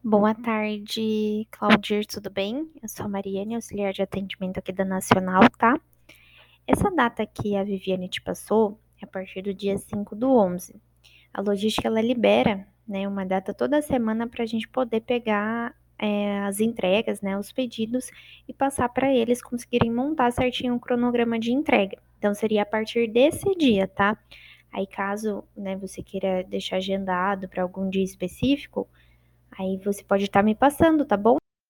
Boa tarde, Claudir, tudo bem? Eu sou a Mariane, auxiliar de atendimento aqui da Nacional, tá? Essa data que a Viviane te passou é a partir do dia 5/11. A logística, ela libera, né, uma data toda semana para a gente poder pegar as entregas, né, os pedidos e passar para eles conseguirem montar certinho um cronograma de entrega. Então, seria a partir desse dia, tá? Aí, caso, né, você queira deixar agendado para algum dia específico, aí você pode estar me passando, tá bom?